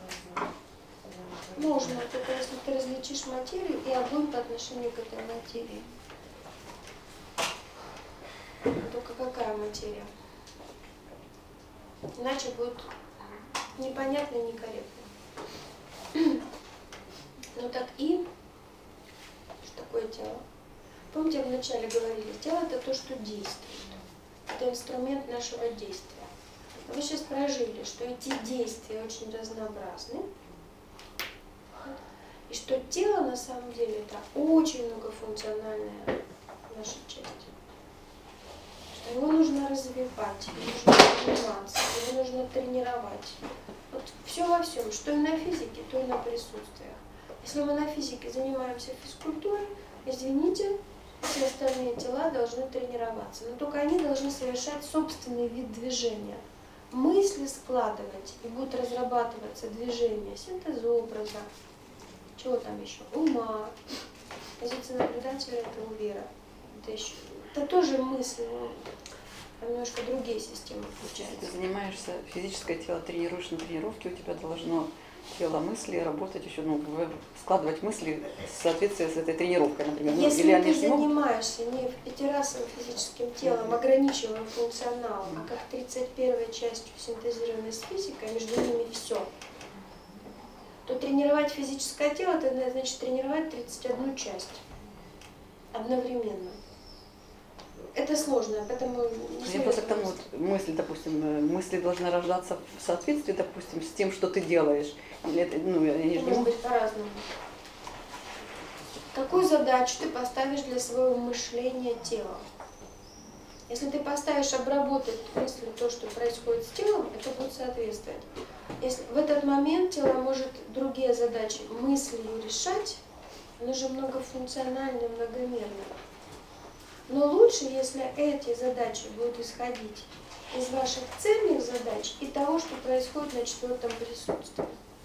Можно, только если ты различишь материю и огонь по отношению к этой материи. Только какая материя? Иначе будет непонятно и некорректно. Ну так и что такое тело? Помните, вначале говорили, тело это то, что действует. Это инструмент нашего действия. Вы сейчас прожили, что эти действия очень разнообразны. И что тело на самом деле это очень многофункциональная наша часть. Что его нужно развивать, его нужно заниматься, его нужно тренировать. Вот все во всем, что и на физике, то и на присутствиях. Если мы на физике занимаемся физкультурой, извините, все остальные тела должны тренироваться. Но только они должны совершать собственный вид движения. Мысли складывать, и будут разрабатываться движения, синтез образа, чего там еще? Ума. Позиция наблюдателя – это увера. Это тоже мысли, но немножко другие системы включаются. Если ты занимаешься физическое тело, тренируешь на тренировке, у тебя должно тело мысли работать еще, складывать мысли в соответствии с этой тренировкой, например. Если или ты занимаешься не пятирасовым физическим телом, ограничиваем функционал, а как 31-й частью синтезированной с физикой, между ними все, то тренировать физическое тело, это значит тренировать 31 часть одновременно. Это сложно, поэтому... Я просто к тому, мысли, допустим, мысли должны рождаться в соответствии, допустим, с тем, что ты делаешь. Или это, может быть по-разному. Какую задачу ты поставишь для своего мышления тела? Если ты поставишь обработать мысли то, что происходит с телом, это будет соответствовать. Если в этот момент тело может другие задачи мыслью решать, оно же многофункциональное, многомерное. Но лучше, если эти задачи будут исходить из ваших цельных задач и того, что происходит на 4-м присутствии.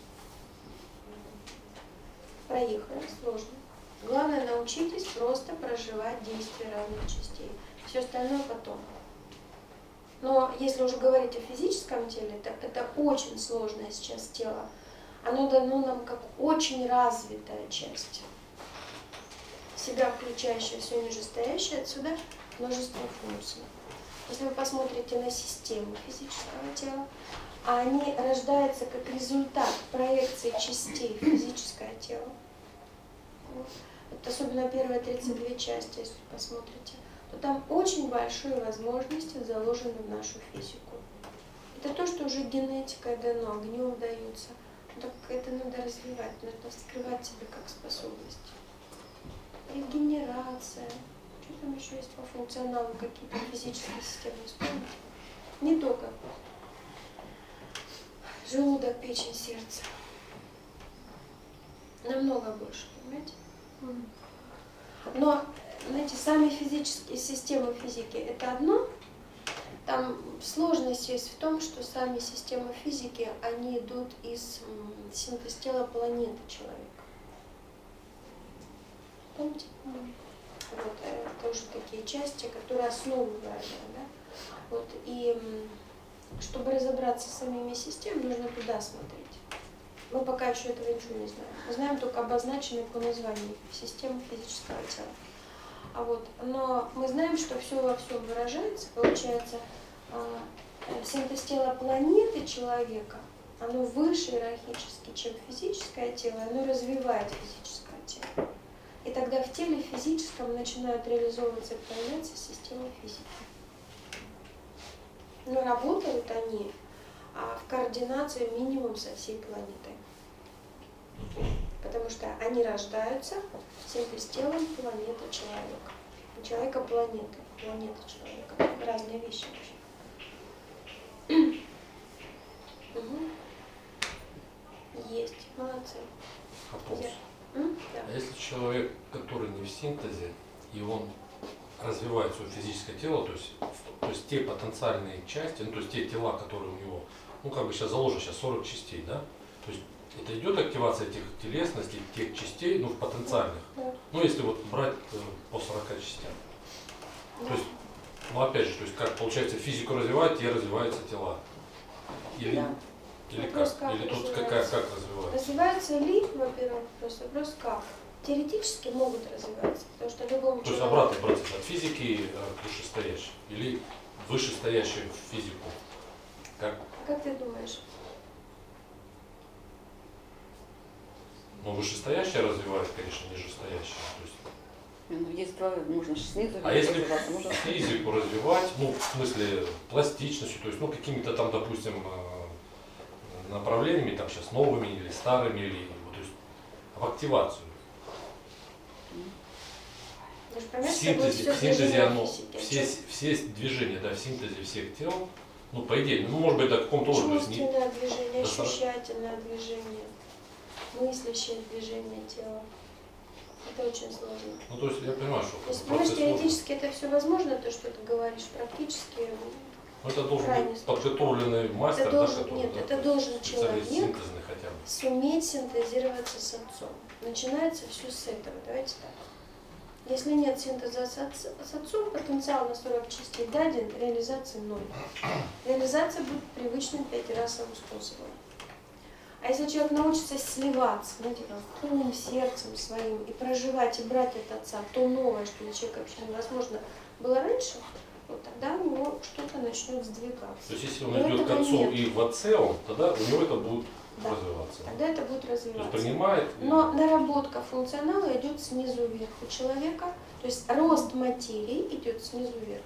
Проехали, сложно. Главное, научитесь просто проживать действия разных частей. Все остальное потом. Но если уже говорить о физическом теле, это очень сложное сейчас тело. Оно дано нам как очень развитая часть. В себя включающая все нижестоящее, отсюда множество функций. Если вы посмотрите на систему физического тела, они рождаются как результат проекции частей физическое тело. Вот особенно первые 32 части, если посмотрите, то там очень большие возможности заложены в нашу физику. Это то, что уже генетикой дано, огнем даются. Но так это надо развивать, надо вскрывать себе как способность. Регенерация. Что там еще есть по функционалу, какие-то физические системы, вспомните? Не только. Желудок, печень, сердце. Намного больше, понимаете? Но, знаете, сами физические системы физики – это одно. Там сложность есть в том, что сами системы физики, они идут из синтез тела планеты человека. Помните? Вот, тоже такие части, которые основу выражают, да? Вот, и чтобы разобраться с самими системами, нужно туда смотреть. Мы пока еще этого ничего не знаем. Мы знаем только обозначенные по названию системы физического тела. Но мы знаем, что все во всем выражается. Получается, синтез тела планеты человека оно выше иерархически, чем физическое тело, оно развивает физическое тело. И тогда в теле физическом начинают реализовываться и проявляться системы физики. Но работают они в координации минимум со всей планетой. Потому что они рождаются в синтез телом планеты человека. У человека планета человека. Разные вещи вообще. Есть, молодцы. Вопрос. Да. А если человек, который не в синтезе, и он развивает свое физическое тело, то есть те потенциальные части, ну, то есть те тела, которые у него, ну, как бы сейчас заложено, сейчас 40 частей, да? То есть это идет активация этих телесностей, тех частей, ну, в потенциальных. Да. Ну, если вот брать по 40 частям. Да. То есть, ну, опять же, то есть как получается физику развивать, те развиваются тела. Или, Да. или Вопрос, как? Или тут как развивается? Развивается ли, во-первых, вопрос как? Теоретически могут развиваться, потому что любому То есть человеку... обратный процесс от физики к вышестоящей или вышестоящей в физику. Как? Как ты думаешь? Ну, вышестоящая развивает, конечно, нижестоящая. То есть, Ну, есть два, можно снизу а если развиваться, можно... физику развивать, ну, в смысле пластичностью, то есть, ну, какими-то там, допустим, направлениями, там сейчас новыми или старыми, или, то есть, в активацию. В синтезе оно, все движения, да, в синтезе всех тел, ну, по идее, ну, может быть, до каком-то уровне. Чувственное движение, ощущательное движение, мыслящее движение тела. Это очень сложно. Ну, то есть, я понимаю, что Если, понимаешь, теоретически это все возможно, то, что ты говоришь, практически... Ну, это должен быть подготовленный мастер, это должен, да, который, нет, да, это должен человек синтезный хотя бы. суметь синтезироваться с отцом. Начинается все с этого. Давайте так. Если нет синтеза с отцом, потенциал на 40 частей даден, реализации 0. Реализация будет привычным 5-разовым способом. А если человек научится сливаться, знаете, как умом, сердцем своим, и проживать, и брать от отца то новое, что для человека вообще невозможно было раньше, вот тогда у него что-то начнет сдвигаться. То есть если он идет к отцу и в отце, тогда у него это будет развиваться. Тогда это будет развиваться. То есть принимает. Но наработка функционала идет снизу вверх у человека, то есть рост материи идет снизу вверх.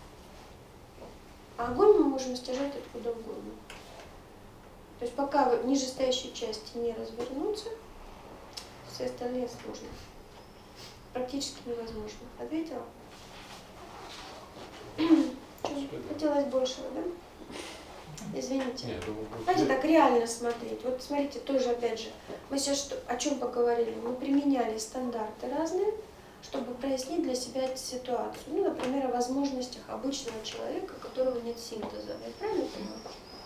А огонь мы можем стяжать откуда угодно. То есть пока нижестоящие части не развернутся, все остальные сложно. Практически невозможно. Ответила? Хотелось большего, да? Извините. Нет, Давайте так реально смотреть. Вот смотрите, тоже опять же, мы сейчас о чем поговорили? Мы применяли стандарты разные, чтобы прояснить для себя ситуацию. Ну, например, о возможностях обычного человека, у которого нет синтеза. Я правильно понимаю?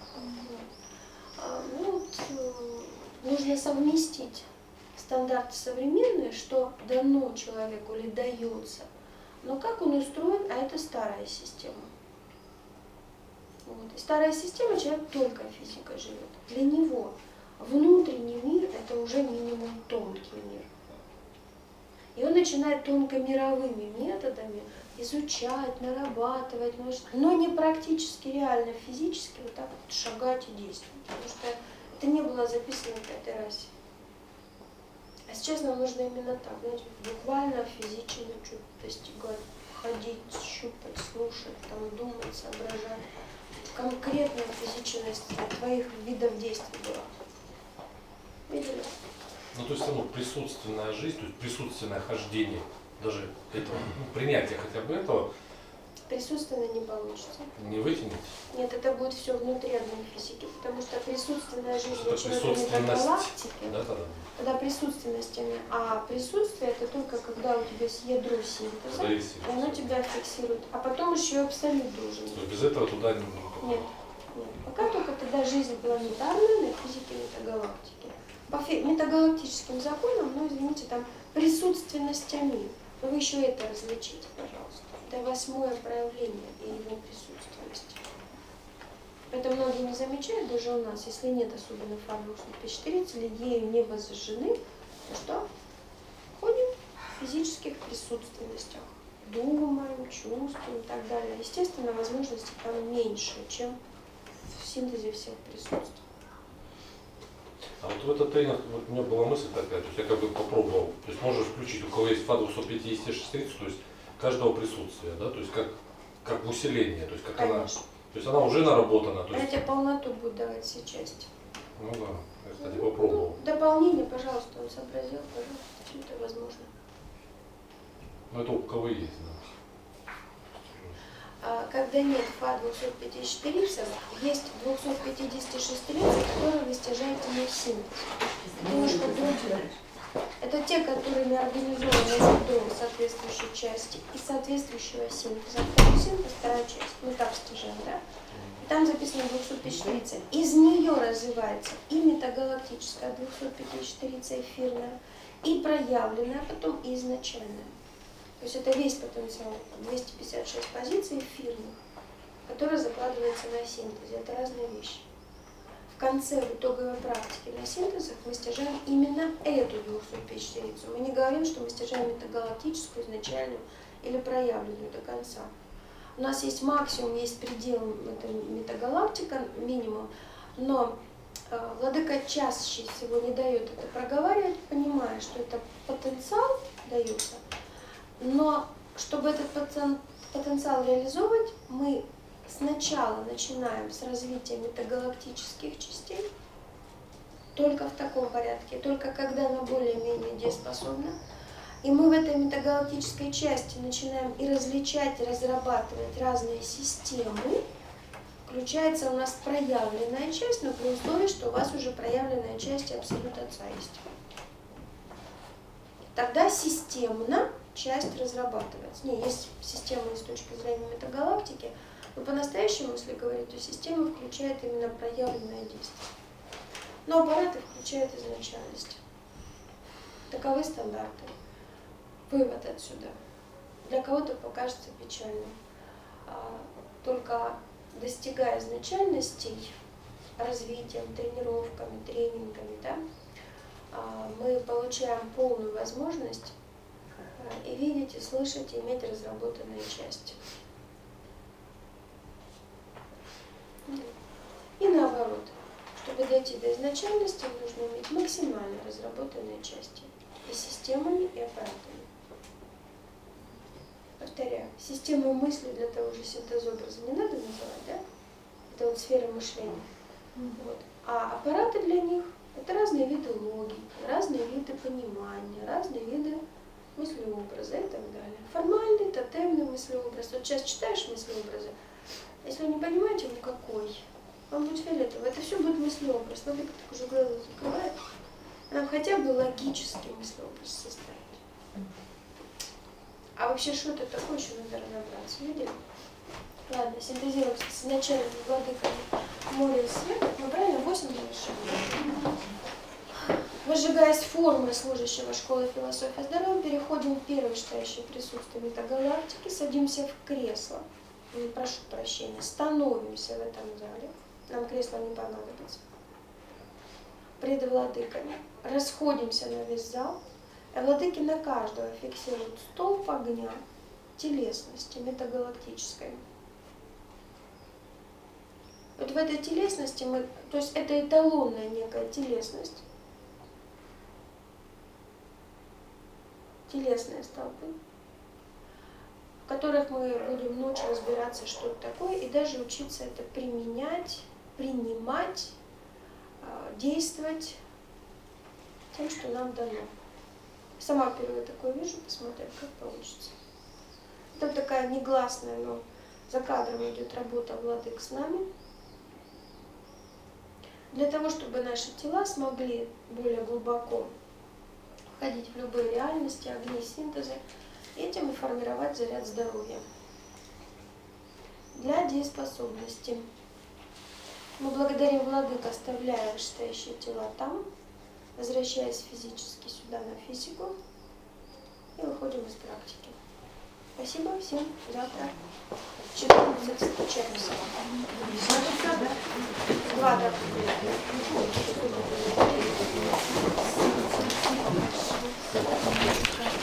Ну, вот, нужно совместить стандарты современные, что дано человеку или дается, но как он устроен, а это старая система. Вот. И старая система, человек только физикой живет. Для него внутренний мир – это уже минимум тонкий мир. И он начинает тонкомировыми методами изучать, нарабатывать, но не практически, реально, физически вот так вот шагать и действовать. Потому что это не было записано в 5 расе. А сейчас нам нужно именно так, знаете, буквально физически что-то достигать, ходить, щупать, слушать, там, думать, соображать. Конкретная физичность твоих видов действий была. Видели? Ну, то есть, ну, присутственная жизнь, то есть присутственное хождение, даже этого, ну, принятие хотя бы этого. Присутственно не получится. Не вытянет? Нет, это будет все внутри одной физики, потому что присутственная жизнь Это метагалактики, да. когда присутственностями, а присутствие это только когда у тебя есть ядро синтеза, и оно тебя фиксирует, а потом еще и абсолют должен быть. Без этого туда не нет, нет. Пока только тогда жизнь планетарная на физике метагалактики. По метагалактическим законам, ну извините, там присутственностями, но вы еще это различите, пожалуйста. Это 8-е проявление и его присутственности. Поэтому многие не замечают, даже у нас, если нет особенно фармакусных впечатлителей, ею небо зажжены, то что? Ходим в физических присутственностях. Думаем, чувствуем и так далее. Естественно, возможностей там меньше, чем в синтезе всех присутствий. в этот тренинг вот у меня была мысль такая, то есть я как бы попробовал, то есть можешь включить, у кого есть ФА 256, то есть каждого присутствия, да, то есть как в усиление, то есть как она, Конечно. то есть она уже наработана, то Она есть, тебе полноту будет давать все части. ну да, я, кстати, попробовал. Дополнение, пожалуйста, он сообразил, пожалуйста, все это возможно. Ну это у кого есть, да. Когда нет ФА 254, есть 256, которые вы стяжаете на синтез. Немножко другие. Это те, которыми организованы синдром соответствующей части и соответствующего синтеза. Второй синтез, вторая часть. Мы так стяжаем, да? Там записано 254. Из нее развивается и метагалактическая 254 эфирная, и проявленная, а потом и изначальная. То есть это весь потенциал, 256 позиций эфирных, которые закладываются на синтезе. Это разные вещи. В конце, в итоговой практике на синтезах мы стяжаем именно эту 254. Мы не говорим, что мы стяжаем метагалактическую, изначальную или проявленную до конца. У нас есть максимум, есть предел, это метагалактика, минимум, но владыка чаще всего не дает это проговаривать, понимая, что это потенциал дается. Но чтобы этот потенциал реализовать, мы сначала начинаем с развития метагалактических частей, только в таком порядке, только когда она более-менее дееспособна. И мы в этой метагалактической части начинаем и различать, и разрабатывать разные системы. Включается у нас проявленная часть, но при условии, что у вас уже проявленная часть Абсолют Отца есть. Тогда системно часть разрабатывается. Не, есть система с точки зрения метагалактики, но по-настоящему, если говорить, то система включает именно проявленное действие. Но аппараты включают изначальность. Таковы стандарты. Вывод отсюда. Для кого-то покажется печальным. Только достигая изначальностей, развитием, тренировками, тренингами, да, мы получаем полную возможность и видеть, и слышать, и иметь разработанные части. И наоборот, чтобы дойти до изначальности, нужно иметь максимально разработанные части и системами, и аппаратами. Повторяю, систему мысли для того же синтезообраза не надо называть, да? Это вот сфера мышления. Вот. А аппараты для них — это разные виды логики, разные виды понимания, разные виды мыслеобраза и так далее. Формальный, тотемный мыслеобраз. Вот сейчас читаешь мыслеобразы, если вы не понимаете, он какой, вам будет фиолетово. Это все будет мыслеобраз. Смотри, как так уже глаза закрывает. Нам хотя бы логический мыслеобраз составить. А вообще, что это такое, еще надо разобраться. Видели? Ладно, синтезируем с начальными владыками моря и света. Мы правильно 8 завершили. Выжигаясь формы служащего школы философии здоровья, переходим в первое читающее присутствие метагалактики, садимся в кресло. Прошу прощения, становимся в этом зале. Нам кресло не понадобится. Пред владыками. Расходимся на весь зал. А владыки на каждого фиксируют столб огня, телесности, метагалактической. Вот в этой телесности мы, то есть это эталонная некая телесность, телесные столбы, в которых мы будем ночью разбираться, что это такое, и даже учиться это применять, принимать, действовать тем, что нам дано. Сама впервые такое вижу, посмотрим, как получится. Это такая негласная, но за кадром идет работа владык с нами. Для того, чтобы наши тела смогли более глубоко входить в любые реальности, огни синтеза, и этим и формировать заряд здоровья. Для дееспособности. Мы благодарим владык, оставляя вышестоящие тела там, возвращаясь физически сюда на физику, и выходим из практики. Спасибо всем. Завтра в 14 встречаемся. 2, да.